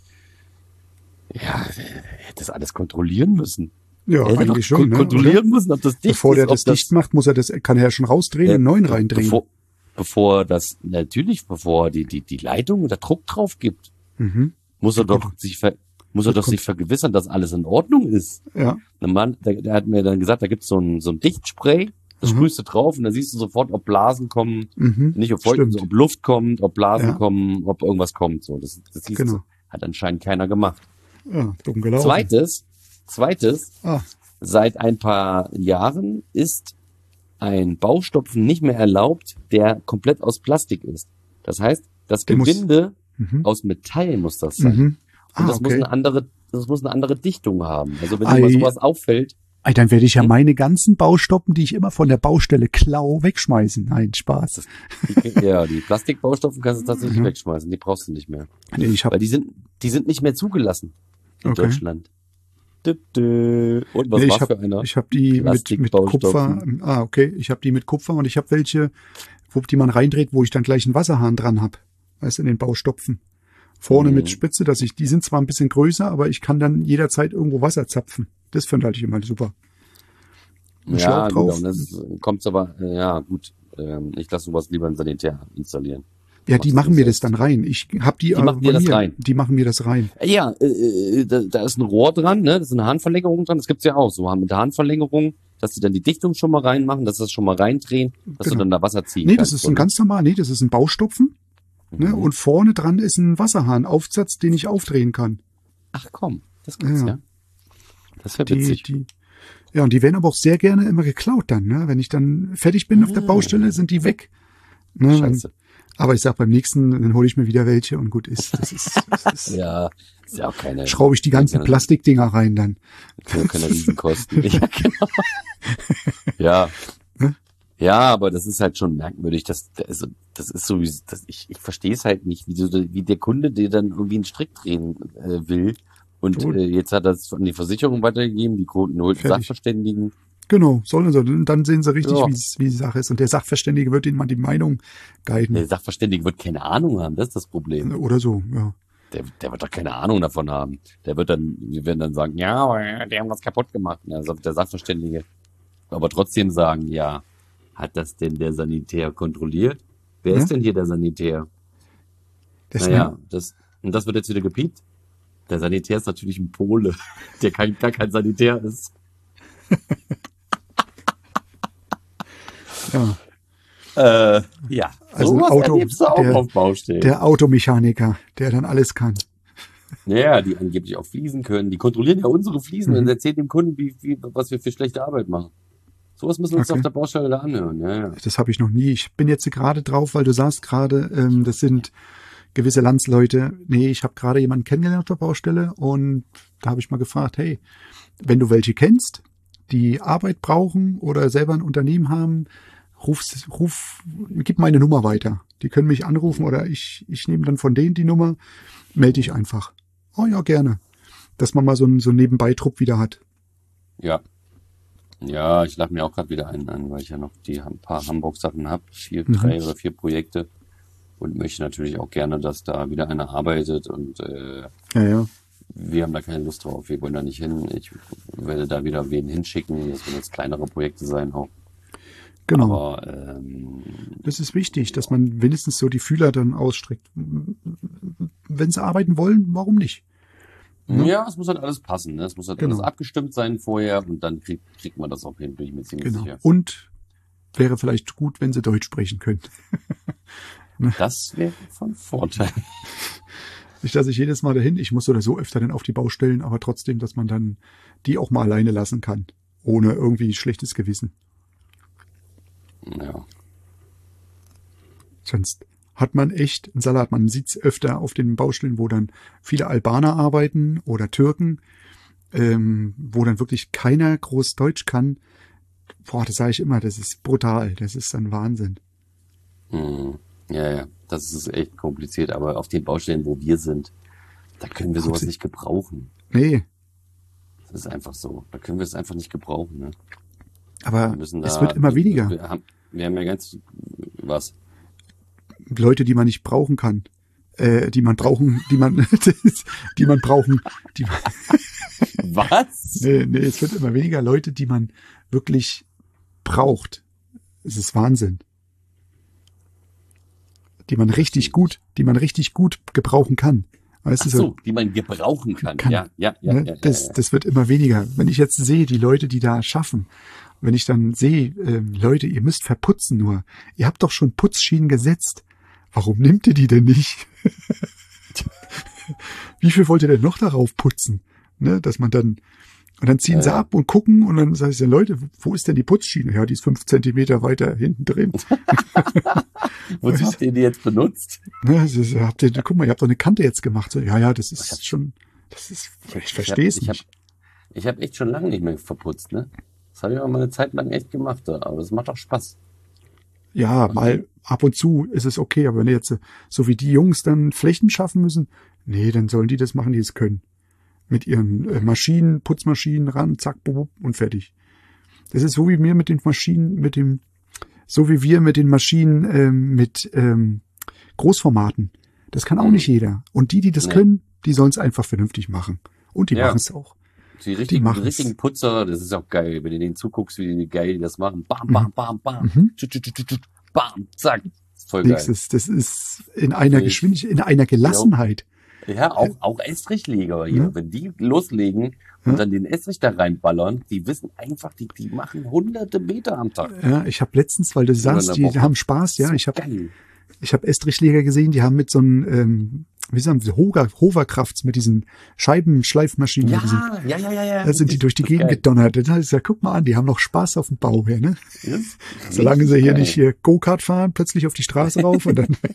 B: Ja, er hätte das alles kontrollieren müssen.
C: Ja,
B: er hätte doch
C: eigentlich schon,
B: kon
C: ne?
B: kontrollieren
C: Oder?
B: müssen, ob das dicht
C: Bevor
B: ist.
C: der
B: ob
C: das dicht macht, muss er das, kann er ja schon rausdrehen
B: Ja,
C: und einen neuen
B: be-
C: reindrehen.
B: Bevor, bevor das, natürlich, bevor die, die, die Leitung oder Druck drauf gibt,
C: Mhm.
B: muss er
C: Gut,
B: doch sich ver, muss er
C: gut,
B: doch
C: gut.
B: sich vergewissern, dass alles in Ordnung ist.
C: Ja.
B: Ein Mann, der, der hat mir dann gesagt, da gibt's so ein, so ein Dichtspray, das
C: Mhm.
B: sprühst du drauf und dann siehst du sofort, ob Blasen kommen,
C: Mhm.
B: nicht ob Feucht,
C: Stimmt.
B: so, ob Luft kommt, ob Blasen
C: Ja.
B: kommen, ob irgendwas kommt, so. Das, das hieß,
C: Genau.
B: hat anscheinend keiner gemacht.
C: Ja, dumm gelaufen.
B: Zweites, zweites,
C: Ah,
B: seit ein paar Jahren ist ein Baustopfen nicht mehr erlaubt, der komplett aus Plastik ist. Das heißt, das
C: Der muss-
B: Gewinde
C: mhm.
B: aus Metall muss das sein.
C: Mhm.
B: Und
C: Ah,
B: das muss
C: okay.
B: eine andere, das muss eine andere Dichtung haben. Also wenn
C: Ei.
B: dir mal sowas auffällt,
C: Ey, dann werde ich ja
B: Hm?
C: meine ganzen Baustoppen, die ich immer von der Baustelle klau, wegschmeißen. Nein, Spaß.
B: die, ja, die Plastikbaustoffen kannst du tatsächlich
C: Mhm.
B: wegschmeißen, die brauchst du nicht mehr.
C: Nee, ich
B: Weil
C: habe
B: die sind, die sind nicht mehr zugelassen in
C: Okay.
B: Deutschland. Dü, dü. Und was
C: nee,
B: war
C: ich hab,
B: für einer?
C: ich hab die mit, mit Kupfer.
B: Plastikbaustopfen.
C: Ah, okay. Ich habe die mit Kupfer und ich habe welche, wo die man reindreht, wo ich dann gleich einen Wasserhahn dran hab. Weißt du, in den Baustopfen. Vorne
B: Mhm.
C: mit Spitze, dass ich, die sind zwar ein bisschen größer, aber ich kann dann jederzeit irgendwo Wasser zapfen. Das finde ich immer super. Ein
B: Ja,
C: Schlauch
B: gut,
C: drauf.
B: und das ist- kommt's aber, äh, ja, gut. Ähm, ich lasse sowas lieber in Sanitär installieren.
C: Ja,
B: Machst
C: die
B: du
C: machen
B: das
C: mir das
B: selbst?
C: dann rein. Ich hab die,
B: Die
C: äh,
B: machen dir
C: bei
B: das
C: mir.
B: rein?
C: Die machen mir das rein.
B: Ja, äh, äh, da, da ist ein Rohr dran, ne? Das ist eine Hahnverlängerung dran. Das gibt's ja auch so. Haben mit der Hahnverlängerung, dass sie dann die Dichtung schon mal reinmachen, dass sie das schon mal reindrehen, dass du
C: Genau.
B: dann da Wasser ziehen
C: Nee, das
B: kannst.
C: ist ein ganz normal, nee, das ist ein Baustopfen. Ne?
B: Mhm.
C: Und vorne dran ist ein Wasserhahn-Aufsatz, den ich aufdrehen kann.
B: Ach komm, das gibt's,
C: Ja.
B: ja. Das wäre
C: Die,
B: witzig.
C: die, ja, und die werden aber auch sehr gerne immer geklaut dann, ne? Wenn ich dann fertig bin auf der
B: Ah.
C: Baustelle, sind die weg. Ne?
B: Scheiße.
C: Aber ich sag beim nächsten, dann hole ich mir wieder welche und gut ist. Das ist, das ist
B: Ja, ist ja auch keine,
C: schraube ich die ganzen
B: keine,
C: Plastikdinger rein dann.
B: keine, keine Riesenkosten. ja, genau. Ja.
C: Ne?
B: Ja, aber das ist halt schon merkwürdig, dass, also, das ist so, wie, das, ich, ich verstehe es halt nicht, wie, du, wie der Kunde dir dann irgendwie einen Strick drehen äh, will. Und
C: Gut.
B: äh, jetzt hat er es an die Versicherung weitergegeben, die Kunden holt einen
C: Fertig.
B: Sachverständigen.
C: Genau, sollen sie. Und dann sehen sie richtig,
B: Ja.
C: wie's, wie die Sache ist. Und der Sachverständige wird ihnen mal die Meinung guiden.
B: Der Sachverständige wird keine Ahnung haben, das ist das Problem.
C: Oder so, ja.
B: Der, der wird doch keine Ahnung davon haben. Der wird dann, wir werden dann sagen, ja, aber die haben was kaputt gemacht. Ja, sagt der Sachverständige. Aber trotzdem sagen, ja, hat das denn der Sanitär kontrolliert? Wer
C: Ja.
B: ist denn hier der Sanitär?
C: Das
B: Naja, das, und das wird jetzt wieder gepiept. Der Sanitär ist natürlich ein Pole, der kein, gar kein Sanitär ist.
C: Ja.
B: Äh, ja,
C: Also ein
B: sowas
C: Auto,
B: erlebst du auch
C: der-
B: auf Baustellen.
C: Der Automechaniker, der dann alles kann.
B: Ja, die angeblich auch Fliesen können. Die kontrollieren ja unsere Fliesen
C: Mhm.
B: und erzählen dem Kunden, wie, wie, was wir für schlechte Arbeit machen. Sowas müssen wir uns
C: Okay.
B: auf der Baustelle da anhören. Ja, ja.
C: Das habe ich noch nie. Ich bin jetzt gerade drauf, weil du sagst gerade, ähm, das sind gewisse Landsleute. Nee, ich habe gerade jemanden kennengelernt auf der Baustelle und da habe ich mal gefragt, hey, wenn du welche kennst, die Arbeit brauchen oder selber ein Unternehmen haben, ruf, ruf, gib meine Nummer weiter. Die können mich anrufen oder ich, ich nehme dann von denen die Nummer, melde dich einfach. Oh ja, gerne. Dass man mal so einen, so einen Nebenbeitrupp wieder hat.
B: Ja, ja ich lade mir auch gerade wieder einen an, weil ich ja noch die ein paar Hamburg-Sachen habe. Vier,
C: Mhm.
B: drei oder vier Projekte. Und möchte natürlich auch gerne, dass da wieder einer arbeitet. Und äh,
C: Ja, ja.
B: wir haben da keine Lust drauf. Wir wollen da nicht hin. Ich werde da wieder wen hinschicken. Das werden jetzt kleinere Projekte sein auch.
C: Genau.
B: Aber ähm,
C: Das ist wichtig, dass man wenigstens so die Fühler dann ausstreckt. Wenn sie arbeiten wollen, warum nicht? Ne?
B: ja, es muss halt alles passen. Ne? Es muss halt
C: Genau.
B: alles abgestimmt sein vorher und dann krieg, kriegt man das auch hin, bin ich mir ziemlich
C: Genau.
B: sicher.
C: Und wäre vielleicht gut, wenn sie Deutsch sprechen können.
B: Das wäre von Vorteil.
C: Nicht, dass ich jedes Mal dahin, ich muss oder so öfter dann auf die Baustellen, aber trotzdem, dass man dann die auch mal alleine lassen kann. Ohne irgendwie schlechtes Gewissen.
B: Ja.
C: Sonst hat man echt einen Salat. Man sieht's öfter auf den Baustellen, wo dann viele Albaner arbeiten oder Türken, ähm, wo dann wirklich keiner groß Deutsch kann. Boah, das sage ich immer, das ist brutal. Das ist ein Wahnsinn.
B: Hm. Ja, ja. Das ist echt kompliziert. Aber auf den Baustellen, wo wir sind, da können wir sowas
C: Absolut.
B: nicht gebrauchen.
C: Nee,
B: Das ist einfach so. Da können wir es einfach nicht gebrauchen. Ne? Wir
C: aber
B: müssen da,
C: es wird immer weniger.
B: Wir haben, wir haben ja ganz was.
C: Leute, die man nicht brauchen kann. Äh, die man brauchen, die man, die man brauchen, die man,
B: Was?
C: nee, nee, es wird immer weniger Leute, die man wirklich braucht. Es ist Wahnsinn. Die man richtig gut, die man richtig gut gebrauchen kann. Weißt
B: Ach
C: du,
B: so, die man gebrauchen kann.
C: Kann.
B: Ja, ja, ja.
C: ne?
B: ja, ja,
C: das,
B: ja.
C: das wird immer weniger. Wenn ich jetzt sehe, die Leute, die da schaffen, wenn ich dann sehe, ähm, Leute, ihr müsst verputzen nur. Ihr habt doch schon Putzschienen gesetzt. Warum nehmt ihr die denn nicht? Wie viel wollt ihr denn noch darauf putzen? Ne, dass man dann, und dann ziehen
B: Ja,
C: sie
B: ja.
C: ab und gucken und dann sage ich, ja, Leute, wo ist denn die Putzschiene? Ja, die ist fünf Zentimeter weiter hinten drin.
B: Wozu habt ihr die jetzt benutzt?
C: Ne, das ist, habt ihr, guck mal, ihr habt doch eine Kante jetzt gemacht. So, ja, ja, das
B: Ich hab-
C: ist schon, das ist, ich verstehe es
B: ich hab,
C: nicht.
B: Ich habe echt schon lange nicht mehr verputzt, ne? Das habe ich auch mal eine Zeit lang echt gemacht, aber das macht auch Spaß.
C: Ja, mal ab und zu ist es okay, aber wenn jetzt äh, so wie die Jungs dann Flächen schaffen müssen, nee, dann sollen die das machen, die es können. Mit ihren äh, Maschinen, Putzmaschinen ran, zack, bub, bub, und fertig. Das ist so wie wir mit den Maschinen, mit dem, so wie wir mit den Maschinen ähm, mit ähm, Großformaten. Das kann auch
B: Mhm.
C: nicht jeder. Und die, die das
B: Nee.
C: können, die sollen es einfach vernünftig machen. Und die
B: Ja.
C: machen es auch.
B: Die richtigen, die
C: machen's.
B: richtigen Putzer, das ist auch geil, wenn du denen zuguckst, wie die geil die das machen. Bam, bam, bam, bam.
C: Mhm.
B: Tschut, tschut, tschut, tschut, bam, zack. Das ist voll geil.
C: Nächstes, das ist in einer
B: Ich-
C: Geschwindigkeit, in einer Gelassenheit.
B: Ja, auch, auch Estrichleger hier.
C: Ja.
B: Wenn die loslegen und
C: Ja.
B: dann den Estrich da reinballern, die wissen einfach, die, die machen hunderte Meter am Tag.
C: Ja, ich habe letztens, weil du
B: Oder
C: sagst,
B: in
C: die
B: der Woche.
C: haben Spaß, ja.
B: So
C: Ich habe
B: geil.
C: ich hab Estrichleger gesehen, die haben mit so einem, ähm, wie sagen wir, Hover, Hoverkrafts, mit diesen Scheibenschleifmaschinen.
B: Ja,
C: diesen,
B: ja, ja, ja, ja.
C: da sind die durch die
B: Das ist
C: Gegend
B: geil.
C: gedonnert. Da ist ja, guck mal an, die haben noch Spaß auf dem Bau her, ne?
B: Das ist
C: Solange sie hier
B: geil.
C: nicht hier Go-Kart fahren, plötzlich auf die Straße rauf und dann.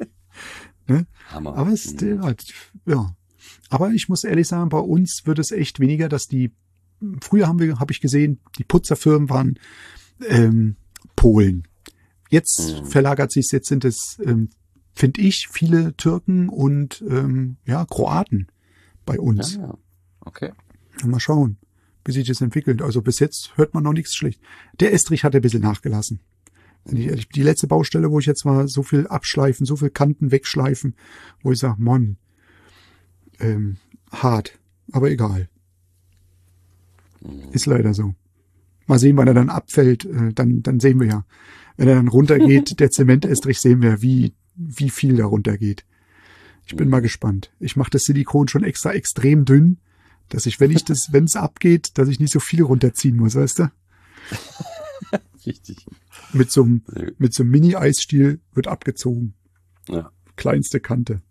B: Hammer.
C: Aber es,
B: Mhm.
C: ja, ja. Aber ich muss ehrlich sagen, bei uns wird es echt weniger, dass die, früher haben wir, habe ich gesehen, die Putzerfirmen waren ähm, Polen. Jetzt
B: Mhm.
C: verlagert sich jetzt sind es, ähm, finde ich, viele Türken und ähm, ja, Kroaten bei uns.
B: Ja, ja. Okay.
C: Mal schauen, wie sich das entwickelt. Also bis jetzt hört man noch nichts schlecht. Der Estrich hat ein bisschen nachgelassen. Wenn ich ehrlich- Die letzte Baustelle, wo ich jetzt war, so viel abschleifen, so viel Kanten wegschleifen, wo ich sage, Mann, ähm, hart, aber egal. Ist leider so. Mal sehen, wann er dann abfällt, äh, dann, dann sehen wir ja. Wenn er dann runtergeht, der Zementestrich, sehen wir, wie, wie viel da runtergeht. Ich bin mal gespannt. Ich mache das Silikon schon extra extrem dünn, dass ich, wenn ich das, wenn es abgeht, dass ich nicht so viel runterziehen muss, weißt du?
B: Richtig.
C: Mit so einem, mit so einem Mini-Eisstiel wird abgezogen.
B: Ja.
C: Kleinste Kante.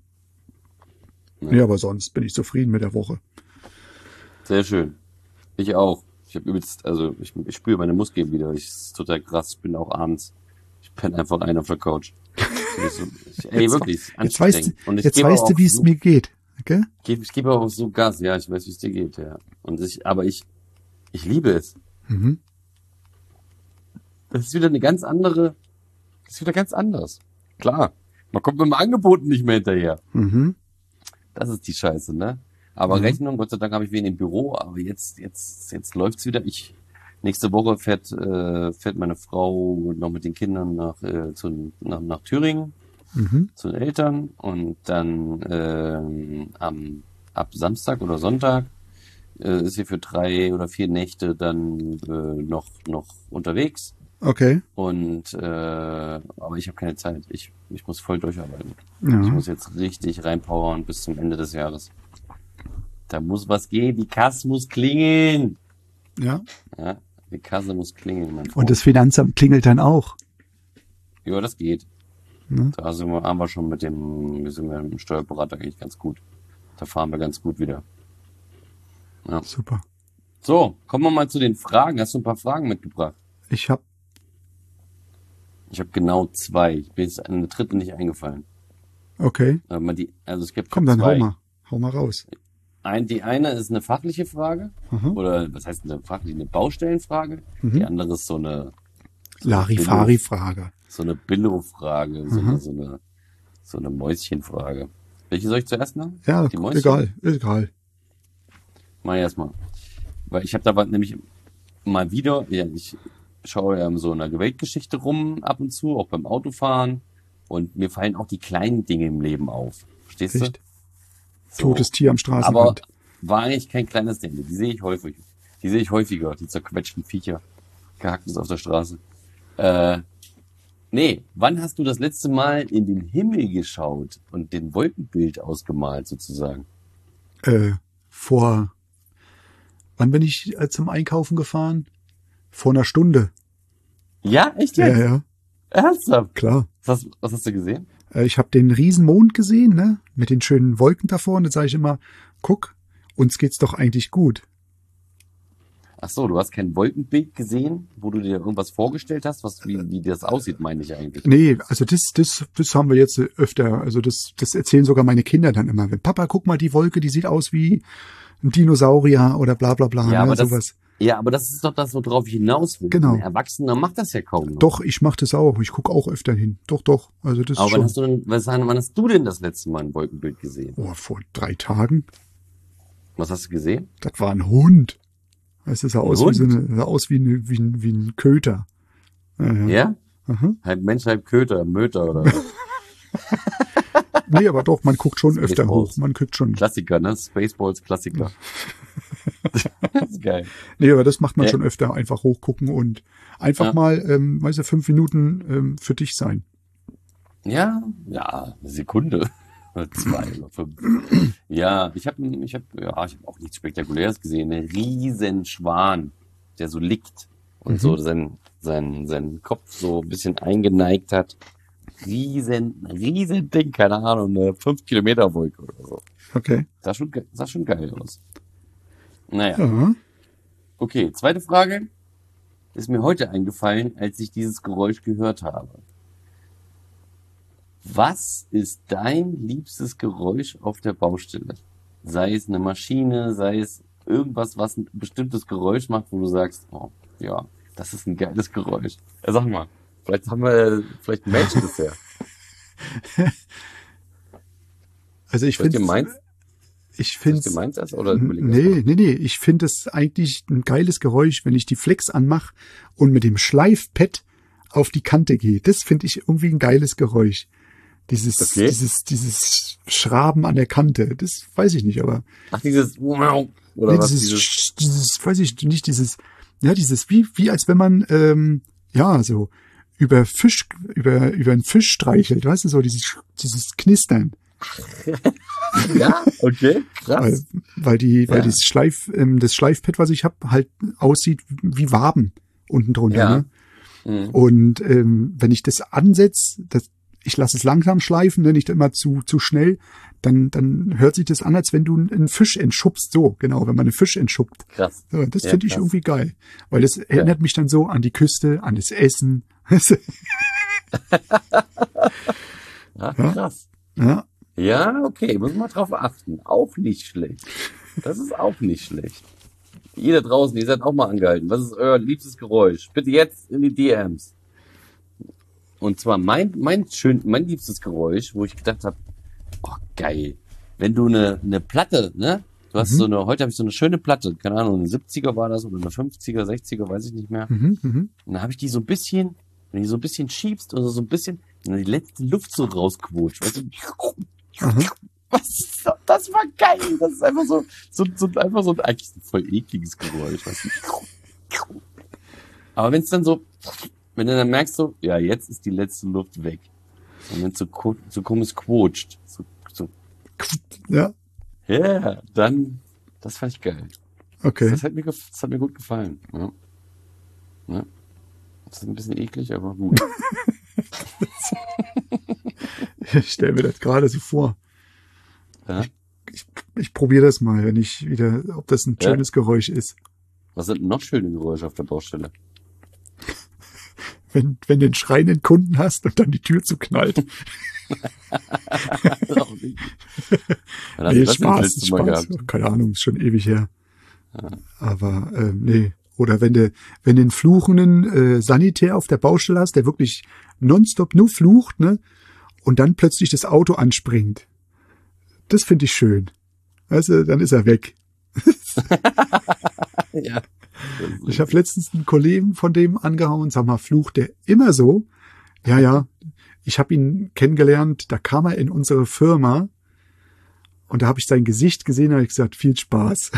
B: Ja.
C: Nee, aber sonst bin ich zufrieden mit der Woche.
B: Sehr schön. Ich auch. Ich habe übelst, also ich, ich spüre meine Muskeln wieder. Ich ist total krass. Ich bin auch abends. Ich penne einfach ein auf der Couch. So, ich, ey,
C: Jetzt-
B: wirklich.
C: Jetzt weißt,
B: anstrengend. Und ich
C: jetzt
B: gebe
C: weißt
B: auch
C: du, wie es
B: so,
C: mir geht. Okay?
B: gebe, ich gebe auch so Gas. Ja, ich weiß, wie es dir geht, ja. Und ich, aber ich, ich liebe es.
C: Mhm.
B: Das ist wieder eine ganz andere, das ist wieder ganz anders. Klar. Man kommt mit dem Angebot nicht mehr hinterher.
C: Mhm.
B: Das ist die Scheiße, ne? Aber
C: Mhm.
B: Rechnung, Gott sei Dank habe ich wen im Büro, aber jetzt, jetzt, jetzt läuft's wieder. Ich, nächste Woche fährt, äh, fährt meine Frau noch mit den Kindern nach, äh, zu, nach, nach Thüringen,
C: Mhm.
B: zu den Eltern und dann, ähm, am, ab Samstag oder Sonntag, äh, ist sie für drei oder vier Nächte dann, äh, noch, noch unterwegs.
C: Okay.
B: Und, äh, aber ich habe keine Zeit. Ich, ich muss voll durcharbeiten. Ich
C: Ja.
B: muss jetzt richtig reinpowern bis zum Ende des Jahres. Da muss was gehen. Die Kasse muss klingeln.
C: Ja.
B: Ja, die Kasse muss klingeln, mein Freund.
C: Und das Finanzamt klingelt dann auch.
B: Ja, das geht.
C: Ne?
B: Da sind wir, haben wir schon mit dem, wir sind mit dem Steuerberater eigentlich ganz gut. Da fahren wir ganz gut wieder. Ja.
C: Super.
B: So, kommen wir mal zu den Fragen. Hast du ein paar Fragen mitgebracht?
C: Ich hab,
B: Ich habe genau zwei. Ich bin jetzt eine dritte nicht eingefallen.
C: okay.
B: Aber mal die, also es gibt
C: Komm, dann
B: zwei.
C: hau mal. Hau mal raus.
B: Ein, die eine ist eine fachliche Frage.
C: Aha.
B: Oder was heißt eine fachliche? Eine Baustellenfrage.
C: Mhm.
B: Die andere ist so eine,
C: Larifari-Frage.
B: so eine Billo-Frage. So,
C: Mhm.
B: eine, so eine, so eine Mäuschenfrage. Welche soll ich zuerst machen?
C: Ja,
B: Die Mäuschen?
C: egal, egal.
B: Mach ich erstmal. Weil ich habe da nämlich mal wieder, ja, ich schaue ja so in der Weltgeschichte rum ab und zu, auch beim Autofahren. Und mir fallen auch die kleinen Dinge im Leben auf. Verstehst du?
C: Echt?
B: So.
C: Totes Tier am
B: Aber
C: Straßenrand.
B: war eigentlich kein kleines Ding. Die sehe ich häufig. Die sehe ich häufiger, die zerquetschten Viecher. Gehacktes auf der Straße. Äh, nee, wann hast du das letzte Mal in den Himmel geschaut und den Wolkenbild ausgemalt sozusagen?
C: Äh, vor, wann bin ich äh, zum Einkaufen gefahren? Vor einer Stunde.
B: Ja, echt
C: Ja,
B: jetzt?
C: ja,
B: Ernsthaft?
C: klar.
B: Was, hast- was hast du gesehen?
C: Äh, ich habe den Riesenmond gesehen, ne? Mit den schönen Wolken davor. Und dann sage ich immer, guck, uns geht's doch eigentlich gut.
B: Ach so, du hast kein Wolkenbild gesehen, wo du dir irgendwas vorgestellt hast, was, wie, wie das aussieht, meine ich eigentlich.
C: Nee, also das, das, das haben wir jetzt öfter. Also das, das erzählen sogar meine Kinder dann immer. Wenn Papa, guck mal, die Wolke, die sieht aus wie ein Dinosaurier oder bla bla bla.
B: Ja,
C: ne,
B: aber das,
C: sowas.
B: ja, aber das ist doch das, worauf ich hinaus will.
C: Genau.
B: Ein Erwachsener macht das ja kaum noch.
C: Doch, ich mache das auch. Ich gucke auch öfter hin. Doch, doch. Also das
B: Aber
C: ist
B: wann
C: schon.
B: hast du denn, was, wann hast du denn das letzte Mal ein Wolkenbild gesehen?
C: Oh, vor drei Tagen.
B: Was hast du gesehen?
C: Das war ein Hund. Es sah aus, wie,
B: Hund?
C: so eine, sah aus wie, eine, wie, ein, wie ein Köter. Ja, ja.
B: Ja?
C: Aha.
B: Halb Mensch, halb Köter, Möter oder
C: Nee, aber doch, man guckt schon
B: Spaceballs.
C: öfter hoch. Man guckt schon.
B: Klassiker, ne? Spaceballs Klassiker. Das ist geil.
C: Nee, aber das macht man
B: Ja.
C: schon öfter. Einfach hochgucken und einfach
B: Ja.
C: mal, ähm, weißt du, fünf Minuten ähm, für dich sein.
B: Ja, ja, eine Sekunde. Oder zwei oder fünf. Ja, ich habe ich hab, ja, ich hab auch nichts Spektakuläres gesehen. Ein riesen Schwan, der so liegt und
C: Mhm.
B: so sein, sein, seinen Kopf so ein bisschen eingeneigt hat. Riesen, riesen Ding, keine Ahnung, eine fünf Kilometer Wolke oder so.
C: Okay.
B: Sah schon, ge- sah schon geil aus. Naja,
C: Ja.
B: okay, zweite Frage. Ist mir heute eingefallen, als ich dieses Geräusch gehört habe. Was ist dein liebstes Geräusch auf der Baustelle? Sei es eine Maschine, sei es irgendwas, was ein bestimmtes Geräusch macht, wo du sagst, oh, ja, das ist ein geiles Geräusch. Ja, sag mal, vielleicht haben wir, vielleicht ein Match bisher.
C: Also ich
B: Vielleicht
C: finde,
B: gemeint,
C: ich
B: vielleicht
C: finde,
B: gemeint das oder überleg das mal.
C: nee, nee, nee, ich finde es eigentlich ein geiles Geräusch, wenn ich die Flex anmache und mit dem Schleifpad auf die Kante gehe. Das finde ich irgendwie ein geiles Geräusch. Dieses,
B: Okay.
C: dieses, dieses Schraben an der Kante. Das weiß ich nicht, aber
B: Ach, dieses oder
C: nee,
B: was?
C: dieses,
B: Dieses,
C: dieses, weiß ich nicht, dieses, ja, dieses, wie, wie als wenn man, ähm, ja, so über Fisch, über, über einen Fisch streichelt, weißt du, so dieses, dieses Knistern.
B: Ja, okay, krass.
C: Weil, weil die, weil
B: Ja.
C: dieses Schleif, ähm, das Schleifpad, was ich habe, halt aussieht wie Waben unten drunter.
B: Ja.
C: Ne?
B: Mhm.
C: Und ähm, wenn ich das ansetze, das, ich lasse es langsam schleifen, ne, nicht immer zu zu schnell, dann dann hört sich das an, als wenn du einen Fisch entschubst. So, genau, wenn man einen Fisch entschuppt.
B: Krass.
C: So, das
B: Ja,
C: finde ich
B: krass.
C: irgendwie geil, weil das erinnert mich dann so an die Küste, an das Essen.
B: Ja, krass.
C: Ja,
B: Ja, okay, muss man drauf achten. Auch nicht schlecht. Das ist auch nicht schlecht. Ihr da draußen, ihr seid auch mal angehalten. Was ist euer liebstes Geräusch? Bitte jetzt in die D Ms. Und zwar mein, mein schön, mein liebstes Geräusch, wo ich gedacht habe, oh geil, wenn du eine, eine Platte, ne? Du hast
C: Mhm.
B: so eine, heute habe ich so eine schöne Platte, keine Ahnung, eine siebziger war das oder eine fünfziger, sechziger, weiß ich nicht mehr.
C: mhm, mhm.
B: Und dann habe ich die so ein bisschen, wenn du die so ein bisschen schiebst oder so ein bisschen, und dann die letzte Luft so rausquotscht. Weißt du?
C: Aha.
B: Was ist das? Das war geil. Das ist einfach so, so, so einfach so ein eigentlich ein voll ekliges Geräusch. Weißt du? Aber wenn es dann so, wenn du dann merkst so, ja, jetzt ist die letzte Luft weg. Und wenn es so, ko- so komisch quotscht, so, so,
C: Ja,
B: ja, yeah, dann, das fand ich geil.
C: okay.
B: Das hat mir, gef- das hat mir gut gefallen. Ja. Ja. Das ist ein bisschen eklig, aber gut.
C: Ich stelle mir das gerade so vor.
B: Ja.
C: Ich, ich probiere das mal, wenn ich wieder, ob das ein
B: Ja.
C: schönes Geräusch ist.
B: Was sind noch schöne Geräusche auf der Baustelle?
C: Wenn, wenn du einen schreienden Kunden hast und dann die Tür zuknallt.
B: Auch nicht. Wann hast
C: Nee,
B: du das denn
C: Spaß,
B: das letzte Mal
C: Spaß.
B: gehabt?
C: Keine Ahnung, ist schon ewig her. Aber ähm, nee. Oder wenn du, wenn du einen fluchenden äh, Sanitär auf der Baustelle hast, der wirklich nonstop nur flucht, ne? Und dann plötzlich das Auto anspringt. Das finde ich schön. Also, dann ist er weg.
B: Ja.
C: Ich habe letztens einen Kollegen von dem angehauen, sag mal, flucht der immer so? Ja, ja. Ich habe ihn kennengelernt, da kam er in unsere Firma und da habe ich sein Gesicht gesehen und habe ich gesagt, viel Spaß.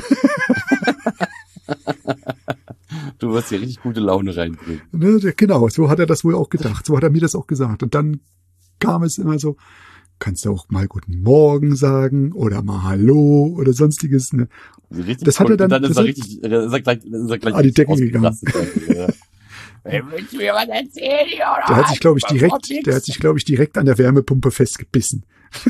B: Du wirst hier richtig gute Laune reinbringen.
C: Ne, der- genau, so hat er das wohl auch gedacht. So hat er mir das auch gesagt. Und dann kam es immer so, kannst du auch mal guten Morgen sagen oder mal Hallo oder sonstiges. Ne?
B: Richtig
C: Das hat er
B: und
C: dann-
B: dann ist
C: das
B: er
C: hat-
B: richtig, äh, ist er gleich, ist er gleich
C: Ah, die Decke
B: ausgerastet. Ja. Ey, willst du mir was erzählen, oder?
C: Der hat sich, glaube ich,
B: Was
C: direkt,
B: macht nix?
C: der hat sich, glaube ich, direkt an der Wärmepumpe festgebissen.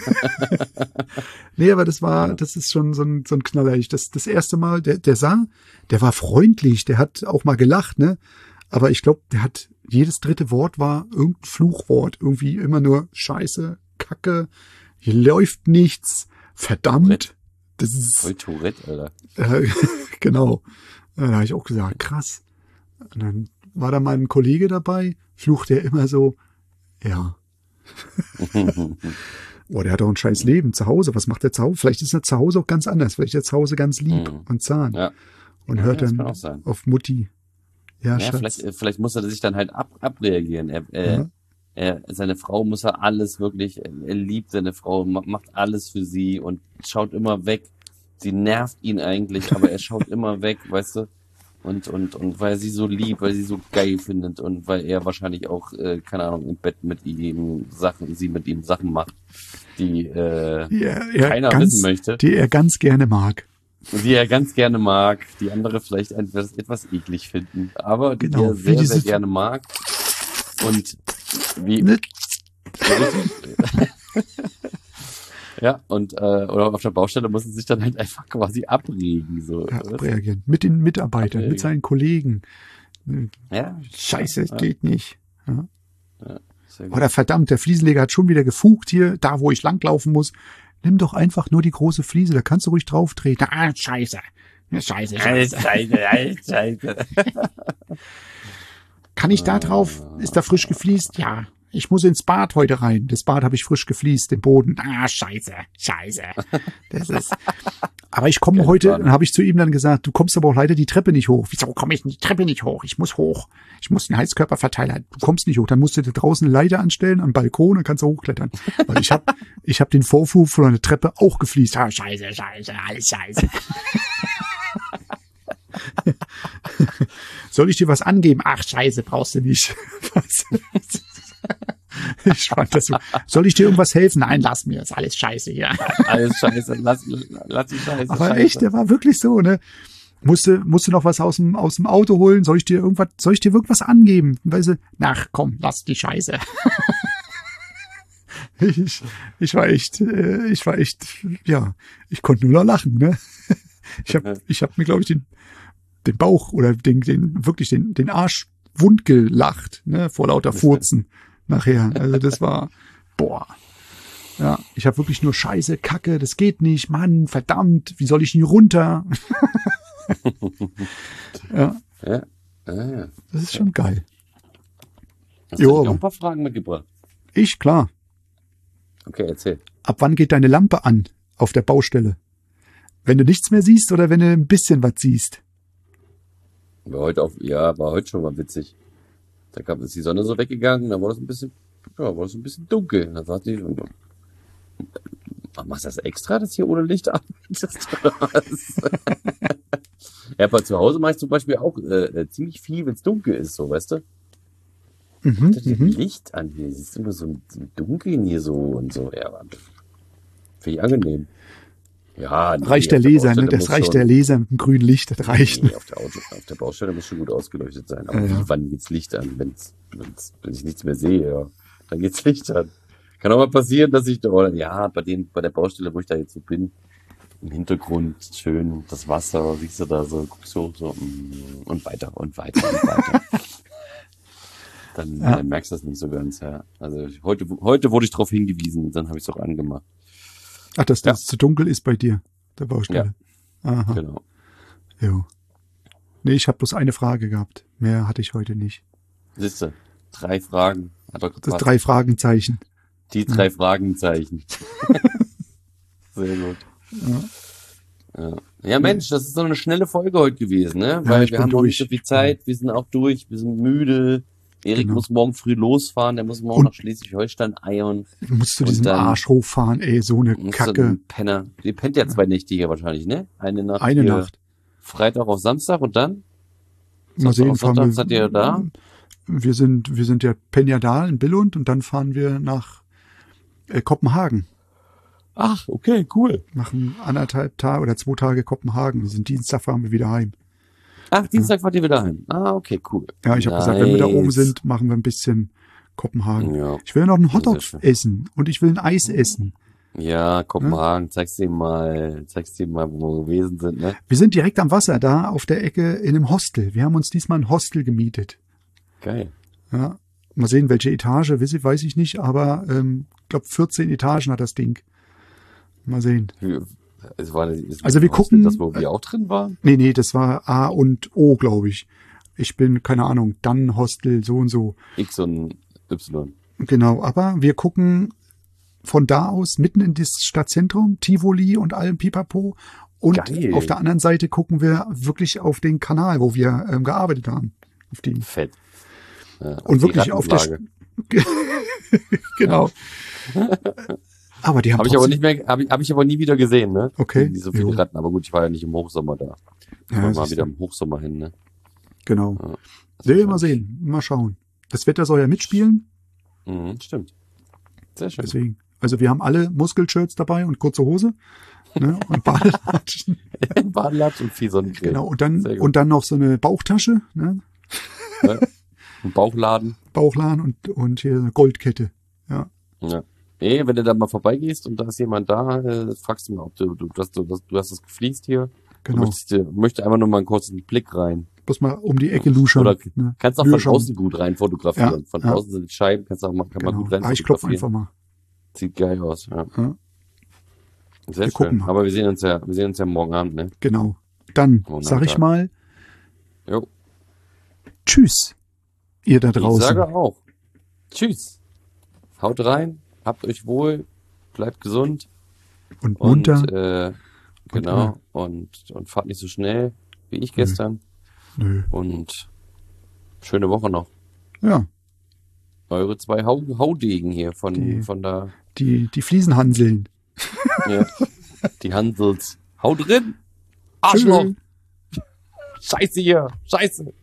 C: Nee, aber das war, das ist schon so ein, so ein Knaller. Ich, das, das erste Mal, der, der sah, der war freundlich, der hat auch mal gelacht, ne? Aber ich glaube, der hat, jedes dritte Wort war irgendein Fluchwort. Irgendwie immer nur Scheiße, Kacke, hier läuft nichts, verdammt. Das ist,
B: Voll Tourette, Alter.
C: äh, genau. Da habe ich auch gesagt, krass. Und dann war da mal ein Kollege dabei, flucht der immer so, ja. Boah, der hat doch ein scheiß Leben zu Hause. Was macht der zu Hause? Vielleicht ist er zu Hause auch ganz anders. Vielleicht ist er zu Hause ganz lieb
B: Mhm.
C: und zahn.
B: Ja.
C: Und
B: Ja,
C: hört
B: das
C: dann
B: kann auch sein.
C: auf Mutti. Ja,
B: Ja,
C: Schatz.
B: vielleicht, äh, vielleicht muss er sich dann halt ab, abreagieren. Er, äh,
C: Ja.
B: er, seine Frau muss er alles wirklich, er liebt seine Frau, ma- macht alles für sie und schaut immer weg. Sie nervt ihn eigentlich, aber er schaut immer weg, weißt du? Und, und, und weil er sie so liebt, weil sie so geil findet und weil er wahrscheinlich auch, äh, keine Ahnung, im Bett mit ihm Sachen, sie mit ihm Sachen macht, die, äh,
C: Die er, er
B: keiner
C: ganz,
B: wissen möchte.
C: Die er ganz gerne mag.
B: die er ganz gerne mag, die andere vielleicht etwas, etwas eklig finden, aber die
C: Genau,
B: er
C: wie
B: sehr,
C: diese-
B: sehr gerne mag. Und wie,
C: Ne?
B: ja, und äh, oder auf der Baustelle muss er sich dann halt einfach quasi abregen. So.
C: Ja, abreagieren. Mit den Mitarbeitern,
B: Abreagieren.
C: mit seinen Kollegen.
B: Ja,
C: Scheiße, es
B: Ja.
C: geht nicht. Ja.
B: sehr gut.
C: Oder verdammt, der Fliesenleger hat schon wieder gefugt hier, da wo ich langlaufen muss. Nimm doch einfach nur die große Fliese, da kannst du ruhig drauf treten. Ah, scheiße. Scheiße, scheiße.
B: Scheiße, Alter, Scheiße.
C: Kann ich da drauf? Ist da frisch gefliest? Ja. Ich muss ins Bad heute rein. Das Bad habe ich frisch gefliest, den Boden. Ah, scheiße, scheiße. Das ist. Aber ich komme
B: Keine
C: heute,
B: Frage.
C: dann habe ich zu ihm dann gesagt, du kommst aber auch leider die Treppe nicht hoch. Wieso komme ich die Treppe nicht hoch? Ich muss hoch. Ich muss einen Heizkörperverteiler. Du kommst nicht hoch. Dann musst du dir draußen eine Leiter anstellen am Balkon, dann kannst du hochklettern. Weil ich habe ich hab den Vorfuß von der Treppe auch gefliest. Ah, scheiße, scheiße, alles scheiße. Soll ich dir was angeben? Ach, scheiße, brauchst du nicht. Was? Ich fand das so. Soll ich dir irgendwas helfen? Nein, lass mir, ist alles scheiße hier.
B: Alles scheiße, lass, lass die Scheiße.
C: Aber
B: scheiße.
C: echt, der war wirklich so, ne? Musste, musste noch was aus dem, aus dem Auto holen? Soll ich dir irgendwas, soll ich dir irgendwas angeben? Weißt du, ach komm, lass die Scheiße. ich, ich war echt, äh, ich war echt, ja, ich konnte nur noch lachen, ne? Ich habe, ich habe mir, glaube ich, den, den Bauch oder den, den, wirklich den, den Arsch wund gelacht, ne? Vor lauter Furzen nachher. Also das war, boah. Ja, ich habe wirklich nur Scheiße, Kacke, das geht nicht, Mann, verdammt, wie soll ich hier runter? Ja.
B: Ja. Ja, ja.
C: Das ist schon geil.
B: Hast
C: Jo,
B: du noch
C: aber-
B: ein paar Fragen mitgebracht?
C: Ich, klar.
B: Okay, erzähl.
C: Ab wann geht deine Lampe an auf der Baustelle? Wenn du nichts mehr siehst oder wenn du ein bisschen was siehst?
B: War heute auf, ja, war heute schon mal witzig. Da kam ist die Sonne so weggegangen, dann war das ein bisschen, ja, war das ein bisschen dunkel. Dann sagte ich, machst du das extra, dass hier ohne Licht arbeitest? Oder was? Ja, bei zu Hause mache ich zum Beispiel auch äh, ziemlich viel, wenn es dunkel ist, so, weißt du?
C: Mhm,
B: Das
C: mhm.
B: Licht an hier, siehst du immer so ein so ein Dunkeln hier so und so. Ja, finde ich angenehm. Ja, nee,
C: Reicht der
B: auf der
C: Laser, ne?
B: Baustelle
C: Das
B: muss
C: reicht
B: schon-
C: der Laser mit dem grünen Licht, das reicht.
B: Nee,
C: Ne?
B: auf, der Auto, auf der Baustelle muss schon gut ausgeleuchtet sein. Aber
C: Ja, ja.
B: wie, wann geht's Licht an? Wenn's, wenn's, wenn ich nichts mehr sehe, ja, dann geht's Licht an. Kann auch mal passieren, dass ich da, oder, ja, bei den, bei der Baustelle, wo ich da jetzt so bin, im Hintergrund schön das Wasser, siehst du da so, guckst du so, mm, und weiter und weiter und weiter. Dann,
C: Ja.
B: dann merkst du das nicht so ganz, ja. Also ich, heute, heute wurde ich darauf hingewiesen, dann habe ich es auch angemacht.
C: Ach, dass
B: Ja.
C: das zu dunkel ist bei dir, der Baustelle. Aha,
B: Genau.
C: jo. Nee, ich habe bloß eine Frage gehabt. Mehr hatte ich heute nicht.
B: Siehst du, drei Fragen. Hat doch
C: Das
B: gepasst.
C: drei Fragenzeichen.
B: Die drei Fragenzeichen. Sehr gut.
C: Ja.
B: Ja. ja, Mensch, das ist so eine schnelle Folge heute gewesen, ne? Weil
C: ich
B: wir
C: bin
B: haben noch nicht
C: durch.
B: so viel Zeit, wir sind auch durch, wir sind müde. Erik
C: Genau.
B: muss morgen früh losfahren, der muss morgen
C: Und-
B: nach Schleswig-Holstein eiern.
C: Du musst zu
B: Und
C: diesem
B: dann-
C: Arsch hochfahren, ey, so eine
B: Und so
C: Kacke.
B: ein Penner. Die pennt ja zwei Nächte hier wahrscheinlich, ne? Eine Nacht
C: Eine
B: hier,
C: Nacht.
B: Freitag auf Samstag und dann?
C: Mal sehen,
B: auf
C: fahren
B: Sonntag
C: wir.
B: seid ihr da?
C: Wir sind, wir sind ja Penja da in Billund und dann fahren wir nach äh, Kopenhagen.
B: Ach, okay, cool.
C: Machen anderthalb Tage oder zwei Tage Kopenhagen. Wir sind Dienstag, fahren wir wieder heim.
B: Ach, Dienstag fahrt ihr wieder heim. Ah, okay, cool.
C: Ja, ich habe gesagt, wenn wir da oben
B: Nice.
C: sind, machen wir ein bisschen Kopenhagen.
B: Ja.
C: Ich will noch einen
B: Sehr
C: Hotdog
B: schön.
C: essen und ich will ein Eis essen.
B: Ja, Kopenhagen, zeigst dir mal, zeigst dir mal, wo wir gewesen sind, ne?
C: Wir sind direkt am Wasser da auf der Ecke in einem Hostel. Wir haben uns diesmal ein Hostel gemietet.
B: Geil.
C: Ja, mal sehen, welche Etage, weiß ich, weiß ich nicht, aber ähm, ich glaube vierzehn Etagen hat das Ding. Mal sehen.
B: Wie- Es war, es
C: Also wir
B: war
C: gucken-
B: das, wo wir auch drin waren?
C: Nee, nee, das war A und O, glaube ich. Ich bin, keine Ahnung, dann Hostel, so und so.
B: X und Y.
C: Genau, aber wir gucken von da aus mitten in das Stadtzentrum, Tivoli und allem Pipapo. Und
B: Geil.
C: auf der anderen Seite gucken wir wirklich auf den Kanal, wo wir ähm, gearbeitet haben. Auf die,
B: Fett. Ja,
C: und
B: die
C: wirklich auf der,
B: Rattenplage.
C: genau. Aber die haben
B: Habe ich aber
C: trotzdem-
B: nicht mehr, habe ich, hab ich aber nie wieder gesehen, ne?
C: Okay.
B: Die so viele
C: Jo.
B: Ratten. Aber gut, ich war ja nicht im Hochsommer da. Ich
C: Ja,
B: war mal
C: siehst
B: wieder
C: du.
B: im Hochsommer hin, ne?
C: Genau.
B: Ja.
C: Sehen, mal sehen, mal schauen. Das Wetter soll ja mitspielen,
B: Mhm, stimmt. Sehr schön.
C: deswegen. Also wir haben alle Muskelshirts dabei und kurze Hose, ne, und Badelatschen.
B: Badelatsch und viel Sonnencreme.
C: Genau, und dann,
B: Sehr gut.
C: und dann noch so eine Bauchtasche, ne,
B: Ja. Ein Bauchladen.
C: Bauchladen und, und hier eine Goldkette. Ja,
B: Ja. Nee, wenn du da mal vorbeigehst und da ist jemand da, äh, fragst du mal, ob du, du, du, hast, du, du hast das gefliest hier. Du
C: genau.
B: möchtest, dir- möchte einfach nur mal einen kurzen Blick rein.
C: Bloß mal um die Ecke luschern.
B: Oder
C: ne.
B: kannst auch
C: Nö,
B: von
C: schon.
B: außen gut rein fotografieren.
C: Ja,
B: von
C: ja.
B: außen sind Scheiben, kannst auch mal, kann man
C: Genau.
B: gut rein
C: Ah, ich klopfe
B: fotografieren.
C: einfach mal.
B: Sieht geil aus, ja.
C: Ja,
B: Sehr
C: Wir gucken
B: schön.
C: mal.
B: Aber wir sehen uns ja, wir sehen uns ja morgen Abend, ne?
C: genau. Dann
B: Morgen
C: sag ich
B: Nachmittag.
C: mal
B: Jo.
C: Tschüss, ihr da
B: Ich
C: draußen.
B: sage auch. Tschüss. Haut rein, habt euch wohl, bleibt gesund.
C: und
B: Und,
C: munter.
B: äh, genau. Und, und fahrt nicht so schnell wie ich gestern.
C: Nö.
B: Und schöne Woche noch.
C: Ja,
B: Eure zwei Hau Haudegen hier von,
C: Die-
B: von der,
C: die, die Fliesenhanseln.
B: ja, die Hansels. Haut drin! Arschloch!
C: Tschüss.
B: Scheiße hier! Scheiße!